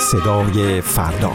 صدای فردا.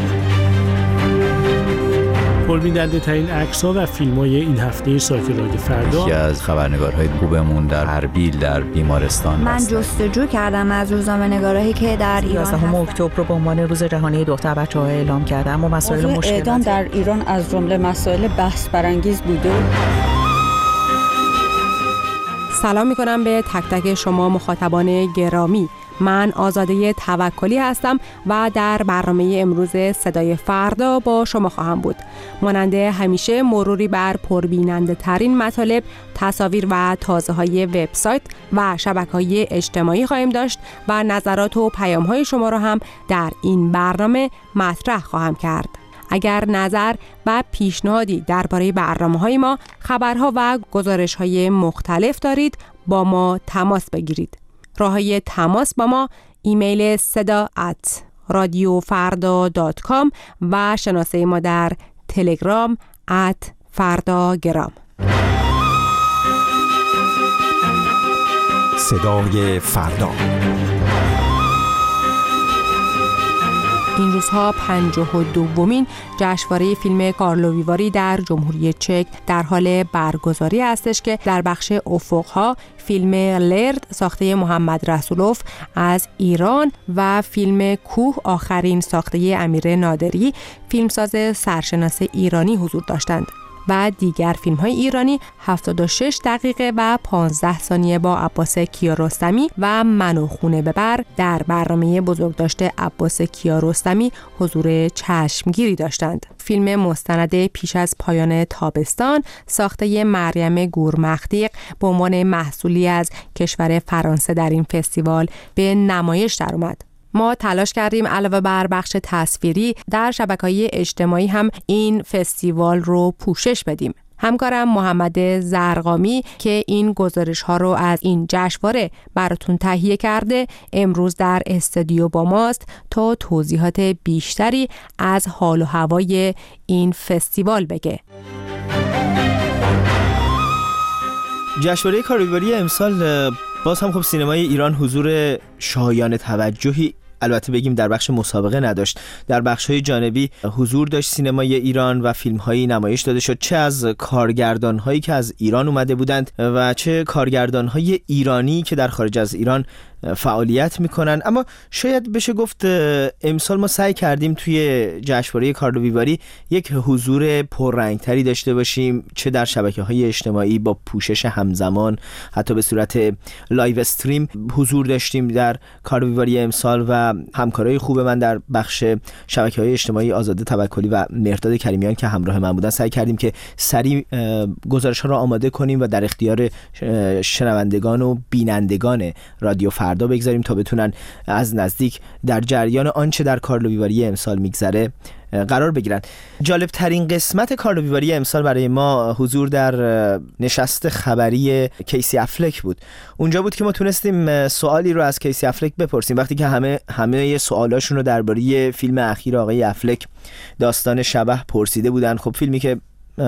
پربیننده ترین عکس‌ها و فیلم‌های این هفته سایت رادیو فردا. یکی از خبرنگارهای خوبمون در اربیل در بیمارستان من جستجو کردم از روزنامه‌نگارایی که در ایران 11 اکتبر رو به عنوان روز جهانی دختر بچه‌ها اعلام کردم و مسائل مشکلات اعدام در ایران از جمله مسائل بحث برانگیز بوده. سلام می‌کنم به تک تک شما مخاطبان گرامی. من آزاده توکلی هستم و در برنامه امروز صدای فردا با شما خواهم بود. مانند همیشه مروری بر پربیننده ترین مطالب، تصاویر و تازه‌های وبسایت و شبکه‌های اجتماعی خواهیم داشت و نظرات و پیام‌های شما را هم در این برنامه مطرح خواهم کرد. اگر نظر و پیشنهادی درباره برنامه‌های ما، خبرها و گزارش‌های مختلف دارید، با ما تماس بگیرید. راه‌های تماس با ما: ایمیل seda@radiofarda.com و شناسه ما در تلگرام @fardagram. صدای فردا. این روزها 52مین جشنواره فیلم کارلووی در جمهوری چک در حال برگزاری هستش که در بخش افق‌ها فیلم لرد ساخته محمد رسولوف از ایران و فیلم کوه آخرین ساخته امیر نادری فیلمساز سرشناس ایرانی حضور داشتند و دیگر فیلم‌های ایرانی 76 دقیقه و 15 ثانیه با عباس کیارستمی و من و خونه ببر در برنامه بزرگداشت عباس کیارستمی حضور چشمگیری داشتند. فیلم مستند پیش از پایان تابستان ساخته مریم گورمختیق به عنوان محصولی از کشور فرانسه در این فستیوال به نمایش درآمد. ما تلاش کردیم علاوه بر بخش تصویری در شبکه‌های اجتماعی هم این فستیوال رو پوشش بدیم. همکارم محمد زرقامی که این گزارش‌ها رو از این جشنواره براتون تهیه کرده امروز در استودیو با ماست تا توضیحات بیشتری از حال و هوای این فستیوال بگه. جشنواره کارلووی امسال باز هم خب سینمای ایران حضور شایان توجهی البته بگیم در بخش مسابقه نداشت. در بخش‌های جانبی حضور داشت سینمای ایران و فیلم‌هایی نمایش داده شد، چه از کارگردان‌هایی که از ایران اومده بودند و چه کارگردان‌های ایرانی که در خارج از ایران فعالیت میکنن. اما شاید بشه گفت امسال ما سعی کردیم توی جشنواره کارلووی یک حضور پررنگتری داشته باشیم، چه در شبکه‌های اجتماعی با پوشش همزمان، حتی به صورت لایو استریم حضور داشتیم در کارلووی امسال و همکارای خوب من در بخش شبکه‌های اجتماعی آزاده توکلی و مهرداد کریمیان که همراه من بودن سعی کردیم که سریع گزارش‌ها را آماده کنیم و در اختیار شنوندگان و بینندگان رادیو فردا بگذاریم تا بتونن از نزدیک در جریان آنچه در کارلووی امسال میگذره قرار بگیرن. جالب ترین قسمت کارلووی امسال برای ما حضور در نشست خبری کیسی افلک بود. اونجا بود که ما تونستیم سوالی رو از کیسی افلک بپرسیم وقتی که همه سوالاشون رو درباره فیلم اخیر آقای افلک داستان شبح پرسیده بودن. خب فیلمی که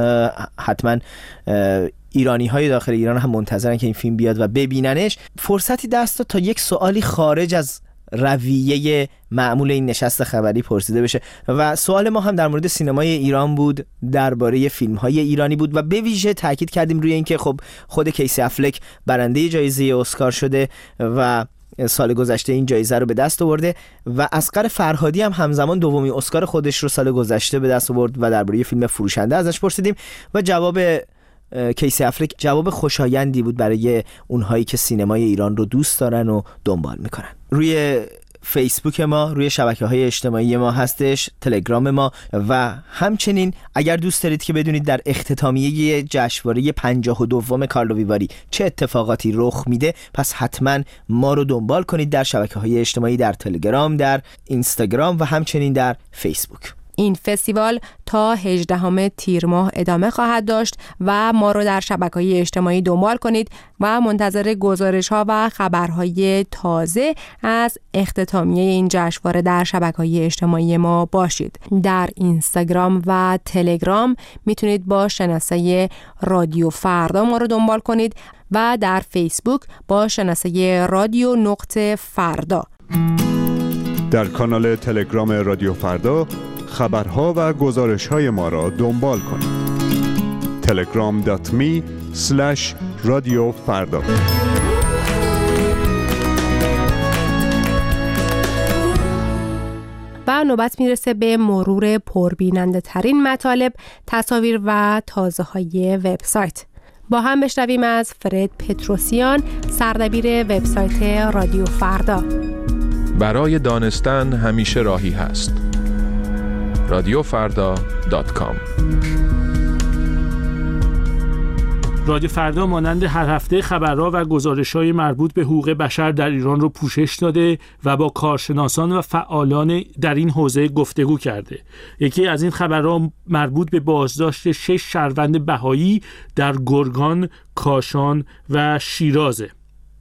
حتما ایرانی‌های داخل ایران هم منتظرن که این فیلم بیاد و ببیننش. فرصتی دست داد تا یک سوالی خارج از رویه معمول این نشست خبری پرسیده بشه و سوال ما هم در مورد سینمای ایران بود، درباره فیلم‌های ایرانی بود و به ویژه تاکید کردیم روی اینکه خب خود کیسی افلک برنده جایزه اسکار شده و سال گذشته این جایزه رو به دست آورده و اصغر فرهادی هم همزمان دومین اسکار خودش رو سال گذشته به دست آورد و درباره فیلم فروشنده ازش پرسیدیم و جواب کیسی افلک جواب خوشایندی بود برای اونهایی که سینمای ایران رو دوست دارن و دنبال میکنن. روی فیسبوک ما، روی شبکه‌های اجتماعی ما هستش، تلگرام ما و همچنین اگر دوست دارید که بدونید در اختتامیه جشنواره 52 کارلووی چه اتفاقاتی رخ میده، پس حتما ما رو دنبال کنید در شبکه‌های اجتماعی، در تلگرام، در اینستاگرام و همچنین در فیسبوک. این فستیوال تا 18 تیر ماه ادامه خواهد داشت و ما رو در شبکه‌های اجتماعی دنبال کنید و منتظر گزارش‌ها و خبرهای تازه از اختتامیه این جشنواره در شبکه‌های اجتماعی ما باشید. در اینستاگرام و تلگرام میتونید با شناسه رادیو فردا ما رو دنبال کنید و در فیسبوک با شناسه رادیو نقطه فردا. در کانال تلگرام رادیو فردا خبرها و گزارش‌های ما را دنبال کنید. telegram.me/رادیو فردا. و نوبت میرسه به مرور پربیننده ترین مطالب، تصاویر و تازه های وبسایت. با هم بشنویم از فرد پتروسیان، سردبیر وبسایت رادیو فردا. برای دانستن همیشه راهی هست. radiofrda.com. رادیو فردا مانند هر هفته خبرها و گزارش‌های مربوط به حقوق بشر در ایران رو پوشش داده و با کارشناسان و فعالان در این حوزه گفتگو کرده. یکی از این خبرها مربوط به بازداشت 6 شهروند بهایی در گرگان، کاشان و شیرازه.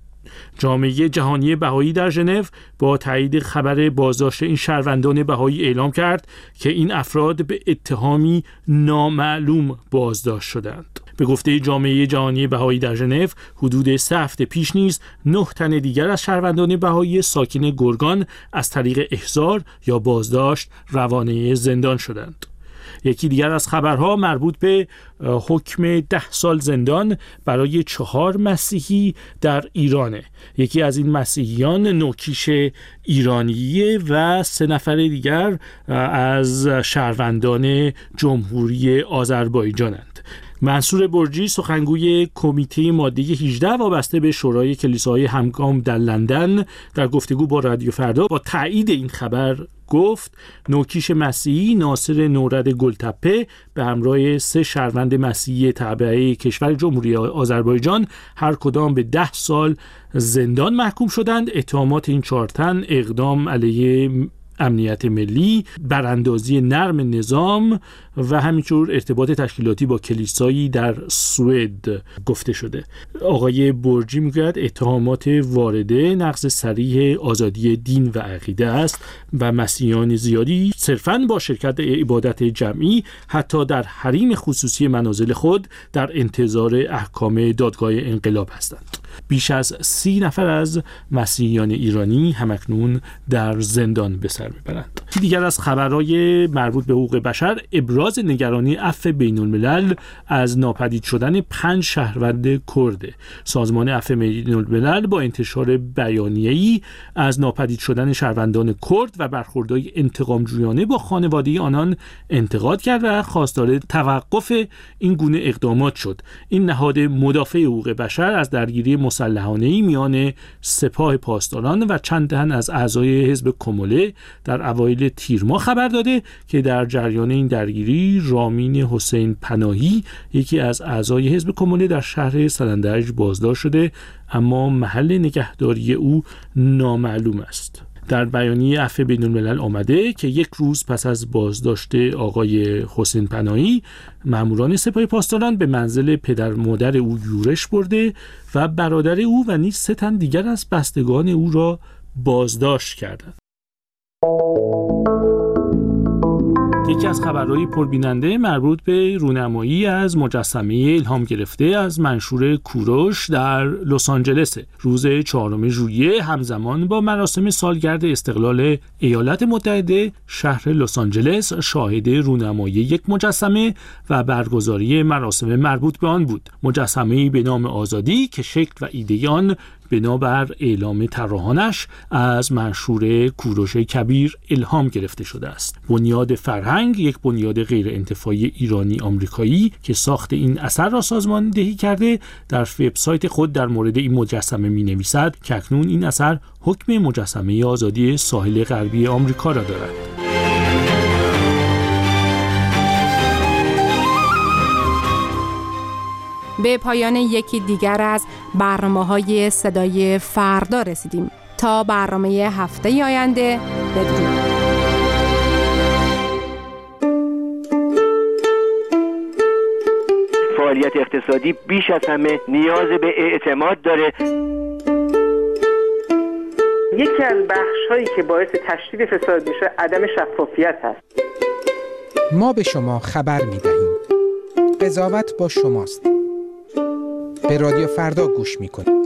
جامعه جهانی بهایی در ژنو با تایید خبر بازداشت این شهروندان بهایی اعلام کرد که این افراد به اتهامی نامعلوم بازداشت شدند. به گفته جامعه جهانی بهایی در ژنو، حدود 3 هفته پیش نیز 9 تن دیگر از شهروندان بهایی ساکن گرگان از طریق احضار یا بازداشت روانه زندان شدند. یکی دیگر از خبرها مربوط به حکم 10 سال زندان برای 4 مسیحی در ایرانه. یکی از این مسیحیان نوکیش ایرانیه و 3 نفر دیگر از شهروندان جمهوری آذربایجانند. منصور برجی، سخنگوی کمیته ماده 18 وابسته به شورای کلیساهای همگام در لندن، در گفتگو با رادیو فردا با تایید این خبر گفت نوکیش مسیحی ناصر نورد گلتپه به همراه 3 شهروند مسیحی تابعه کشور جمهوری آذربایجان هر کدام به 10 سال زندان محکوم شدند. اتهامات این 4 تن اقدام علیه امنیت ملی، براندازی نرم نظام و همینطور ارتباط تشکیلاتی با کلیسایی در سوئد گفته شده. آقای برجی میگوید اتهامات وارده نقض صریح آزادی دین و عقیده است و مسیحیان زیادی صرفاً با شرکت عبادت جمعی حتی در حریم خصوصی منازل خود در انتظار احکام دادگاه انقلاب هستند. بیش از 30 نفر از مسیحیان ایرانی همکنون در زندان به سر میبرند. دیگر از خبرهای مربوط به حقوق بشر، ابراز نگرانی عفو بین الملل از ناپدید شدن 5 شهروند کرد. سازمان عفو بین الملل با انتشار بیانیه‌ای از ناپدید شدن شهروندان کرد و برخوردهای انتقامجویانه با خانواده آنان انتقاد کرد و خواستار توقف این گونه اقدامات شد. این نهاد مدافع حقوق بشر از درگیری مسلحانه‌ای میان سپاه پاسداران و چند تن از اعضای حزب کموله در اوایل تیر ماه خبر داده که در جریان این درگیری رامین حسین پناهی، یکی از اعضای حزب کموله، در شهر سلندرج بازداشت شده اما محل نگهداری او نامعلوم است. در بیانیه عفو بین الملل آمده که 1 روز پس از بازداشت آقای حسین پناهی، ماموران سپاه پاسداران به منزل پدر مادر او یورش برده و برادر او و نیز 3 تن دیگر از بستگان او را بازداشت کردند. یکی از خبرهای پربیننده مربوط به رونمایی از مجسمه الهام گرفته از منشور کوروش در لس آنجلس. روز 4 ژوئیه همزمان با مراسم سالگرد استقلال ایالات متحده، شهر لس آنجلس شاهد رونمایی یک مجسمه و برگزاری مراسم مربوط به آن بود. مجسمه‌ای به نام آزادی که شکل و ایده آن بنابر اعلام طراحانش از منشور کوروش کبیر الهام گرفته شده است. بنیاد فرهنگ، یک بنیاد غیر انتفاعی ایرانی آمریکایی که ساخت این اثر را سازماندهی کرده، در وبسایت خود در مورد این مجسمه می‌نویسد که اکنون این اثر حکم مجسمه آزادی ساحل غربی آمریکا را دارد. به پایان یکی دیگر از برنامه‌های صدای فردا رسیدیم. تا برنامه هفته آینده، بدرود. فعالیت اقتصادی بیش از همه نیاز به اعتماد داره. یکی از بخش‌هایی که باعث تشدید فساد میشه عدم شفافیت هست. ما به شما خبر می‌دهیم. قضاوت با شماست. به رادیو فردا گوش می‌کنید.